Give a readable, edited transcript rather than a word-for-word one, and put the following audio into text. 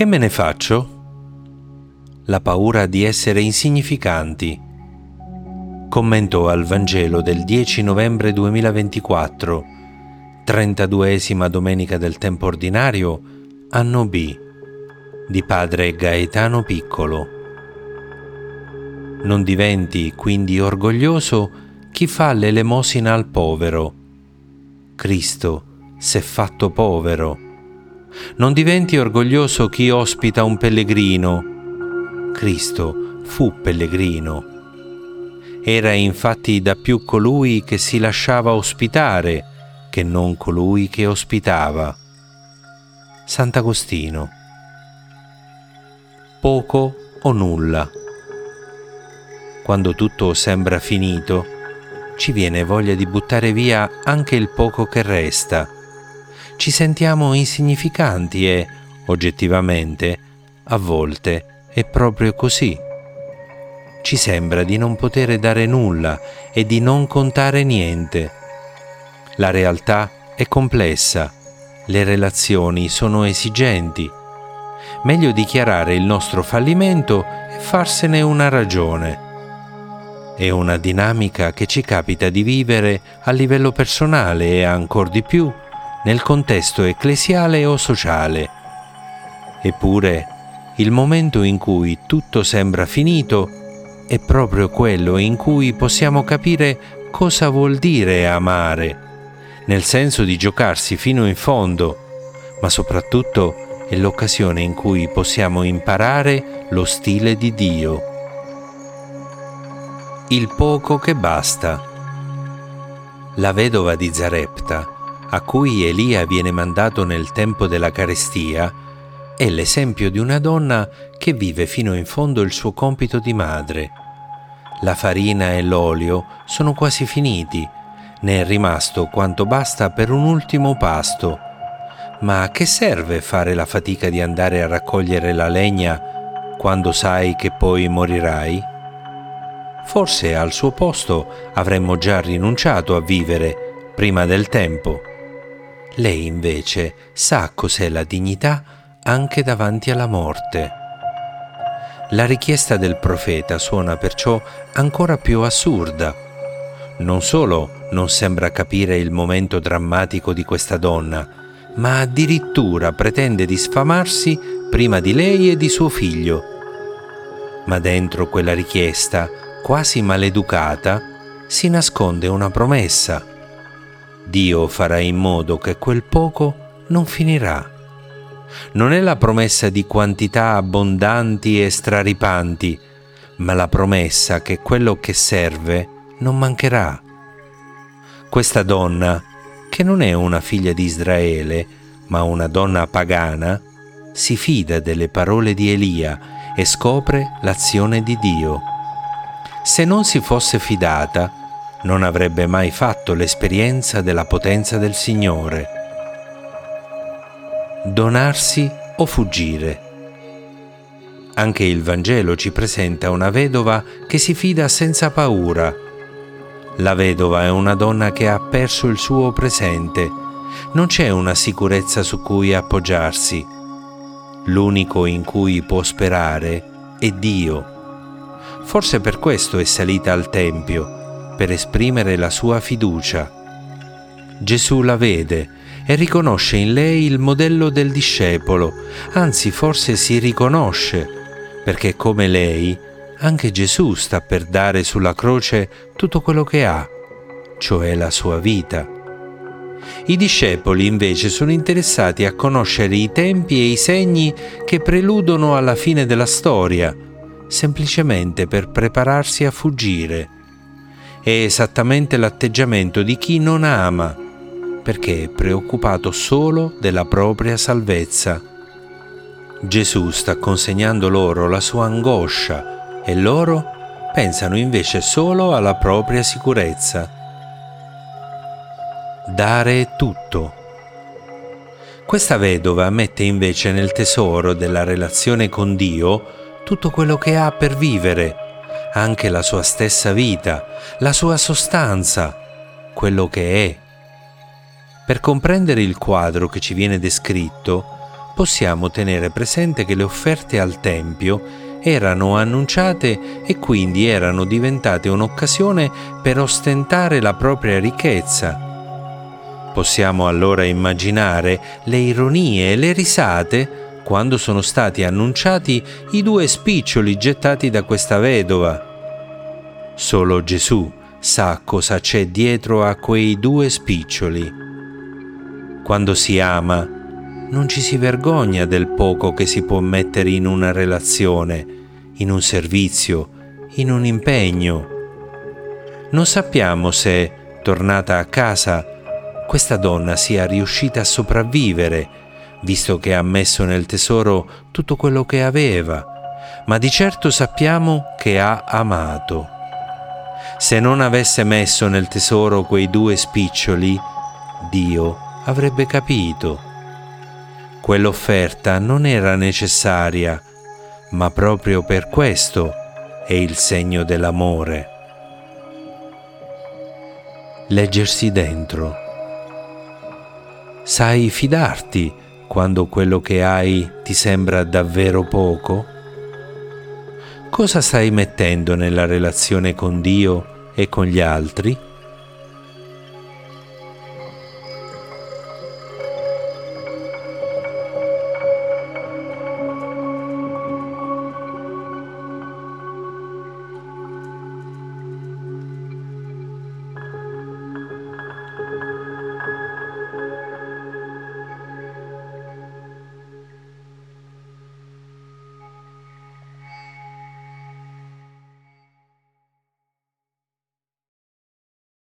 Che me ne faccio? La paura di essere insignificanti. Commento al Vangelo del 10 novembre 2024, 32esima domenica del tempo ordinario, anno B, di padre Gaetano Piccolo. Non diventi quindi orgoglioso chi fa l'elemosina al povero. Cristo s'è fatto povero. Non diventi orgoglioso chi ospita un pellegrino. Cristo fu pellegrino. Era infatti da più colui che si lasciava ospitare che non colui che ospitava. Sant'Agostino. Poco o nulla. Quando tutto sembra finito, ci viene voglia di buttare via anche il poco che resta. Ci sentiamo insignificanti e, oggettivamente, a volte è proprio così. Ci sembra di non poter dare nulla e di non contare niente. La realtà è complessa, le relazioni sono esigenti. Meglio dichiarare il nostro fallimento e farsene una ragione. È una dinamica che ci capita di vivere a livello personale e ancor di più nel contesto ecclesiale o sociale. Eppure, il momento in cui tutto sembra finito è proprio quello in cui possiamo capire cosa vuol dire amare, nel senso di giocarsi fino in fondo, ma soprattutto è l'occasione in cui possiamo imparare lo stile di Dio. Il poco che basta. La vedova di Zarepta, a cui Elia viene mandato nel tempo della carestia, è l'esempio di una donna che vive fino in fondo il suo compito di madre. La farina e l'olio sono quasi finiti, ne è rimasto quanto basta per un ultimo pasto. Ma a che serve fare la fatica di andare a raccogliere la legna quando sai che poi morirai? Forse al suo posto avremmo già rinunciato a vivere prima del tempo. Lei invece sa cos'è la dignità anche davanti alla morte. La richiesta del profeta suona perciò ancora più assurda. Non solo non sembra capire il momento drammatico di questa donna, ma addirittura pretende di sfamarsi prima di lei e di suo figlio. Ma dentro quella richiesta, quasi maleducata, si nasconde una promessa. Dio farà in modo che quel poco non finirà. Non è la promessa di quantità abbondanti e straripanti, ma la promessa che quello che serve non mancherà. Questa donna, che non è una figlia di Israele, ma una donna pagana, si fida delle parole di Elia e scopre l'azione di Dio. Se non si fosse fidata, non avrebbe mai fatto l'esperienza della potenza del Signore. Donarsi o fuggire. Anche il Vangelo ci presenta una vedova che si fida senza paura. La vedova è una donna che ha perso il suo presente. Non c'è una sicurezza su cui appoggiarsi. L'unico in cui può sperare è Dio. Forse per questo è salita al Tempio, per esprimere la sua fiducia. Gesù la vede e riconosce in lei il modello del discepolo, anzi forse si riconosce, perché come lei, anche Gesù sta per dare sulla croce tutto quello che ha, cioè la sua vita. I discepoli invece sono interessati a conoscere i tempi e i segni che preludono alla fine della storia, semplicemente per prepararsi a fuggire. È esattamente l'atteggiamento di chi non ama, perché è preoccupato solo della propria salvezza. Gesù sta consegnando loro la sua angoscia e loro pensano invece solo alla propria sicurezza. Dare tutto. Questa vedova mette invece nel tesoro della relazione con Dio tutto quello che ha per vivere, anche la sua stessa vita, la sua sostanza, quello che è. Per comprendere il quadro che ci viene descritto, possiamo tenere presente che le offerte al Tempio erano annunciate e quindi erano diventate un'occasione per ostentare la propria ricchezza. Possiamo allora immaginare le ironie e le risate quando sono stati annunciati i 2 spiccioli gettati da questa vedova. Solo Gesù sa cosa c'è dietro a quei 2 spiccioli. Quando si ama, non ci si vergogna del poco che si può mettere in una relazione, in un servizio, in un impegno. Non sappiamo se, tornata a casa, questa donna sia riuscita a sopravvivere, visto che ha messo nel tesoro tutto quello che aveva, ma di certo sappiamo che ha amato. Se non avesse messo nel tesoro quei 2 spiccioli, Dio avrebbe capito. Quell'offerta non era necessaria, ma proprio per questo è il segno dell'amore. Leggersi dentro. Sai fidarti quando quello che hai ti sembra davvero poco? Cosa stai mettendo nella relazione con Dio e con gli altri?